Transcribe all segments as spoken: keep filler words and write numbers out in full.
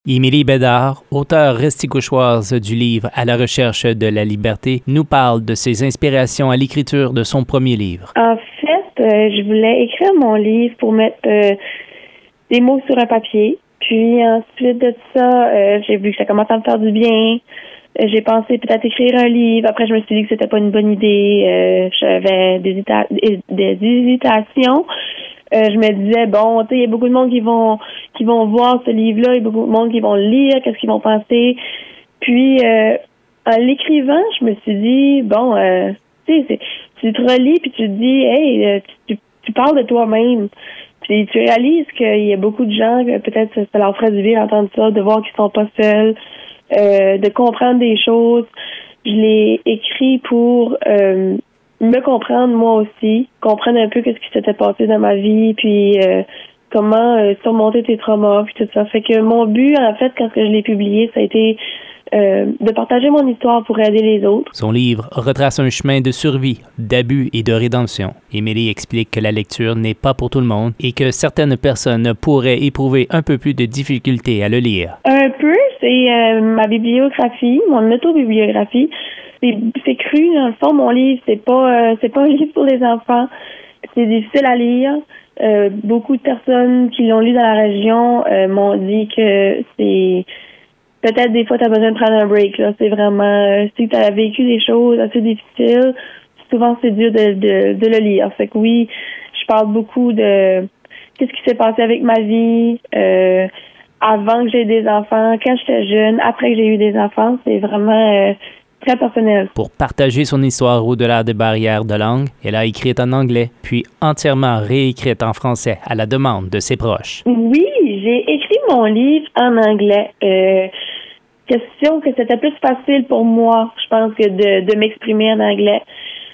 Émilie Bédard, auteure resticouchoise du livre « À la recherche de la liberté », nous parle de ses inspirations à l'écriture de son premier livre. En fait, euh, je voulais écrire mon livre pour mettre euh, des mots sur un papier. Puis ensuite de ça, euh, j'ai vu que ça commençait à me faire du bien. Euh, j'ai pensé peut-être écrire un livre. Après, je me suis dit que c'était pas une bonne idée. Euh, j'avais des, hésita- des, des hésitations. Euh, je me disais, bon, tu sais, il y a beaucoup de monde qui vont qui vont voir ce livre-là, il y a beaucoup de monde qui vont le lire, qu'est-ce qu'ils vont penser. Puis, euh, en l'écrivant, je me suis dit, bon, euh, tu sais, tu te relis, puis tu te dis, hey, euh, tu, tu parles de toi-même. Puis tu réalises qu'il y a beaucoup de gens, que peut-être ça, ça leur ferait du bien d'entendre ça, de voir qu'ils sont pas seuls, euh, de comprendre des choses. Je l'ai écrit pour... Euh, me comprendre moi aussi, comprendre un peu qu'est-ce qui s'était passé dans ma vie, puis euh, comment euh, surmonter tes traumas, puis tout ça. Fait que mon but, en fait, quand je l'ai publié, ça a été euh, de partager mon histoire pour aider les autres. Son livre retrace un chemin de survie, d'abus et de rédemption. Émilie explique que la lecture n'est pas pour tout le monde et que certaines personnes pourraient éprouver un peu plus de difficulté à le lire. Un peu, c'est euh, ma bibliographie, mon autobibliographie. C'est, c'est cru, dans le fond, mon livre, c'est pas euh, c'est pas un livre pour les enfants. C'est difficile à lire. Euh, beaucoup de personnes qui l'ont lu dans la région euh, m'ont dit que c'est peut-être des fois tu as besoin de prendre un break. Là. C'est vraiment euh, si tu as vécu des choses assez difficiles, souvent c'est dur de, de, de le lire. Fait que oui, je parle beaucoup de qu'est-ce qui s'est passé avec ma vie, euh, avant que j'ai des enfants, quand j'étais jeune, après que j'ai eu des enfants. C'est vraiment euh, très personnel. Pour partager son histoire au-delà des barrières de langue, elle a écrit en anglais, puis entièrement réécrite en français à la demande de ses proches. Oui, j'ai écrit mon livre en anglais. Euh, question que c'était plus facile pour moi, je pense, que de, de m'exprimer en anglais.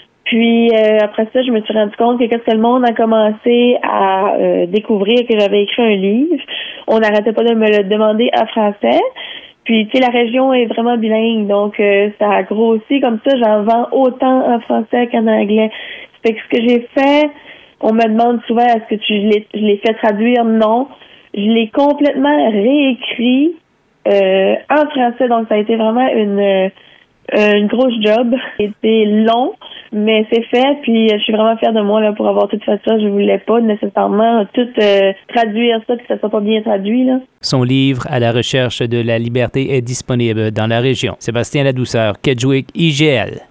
Puis euh, après ça, je me suis rendu compte que quand le monde a commencé à euh, découvrir que j'avais écrit un livre, on n'arrêtait pas de me le demander en français. Puis, tu sais, la région est vraiment bilingue, donc euh, ça a grossi comme ça. J'en vends autant en français qu'en anglais. Fait que ce que j'ai fait, on me demande souvent, est-ce que tu, je l'ai, je l'ai fait traduire? Non. Je l'ai complètement réécrit euh, en français, donc ça a été vraiment une... Euh, une grosse job. C'était long, mais c'est fait. Puis je suis vraiment fière de moi là pour avoir tout fait ça. Je voulais pas nécessairement tout euh, traduire ça, que ça soit pas bien traduit là. Son livre « À la recherche de la liberté » est disponible dans la région. Sébastien Ladouceur, Kedgewick, I G L.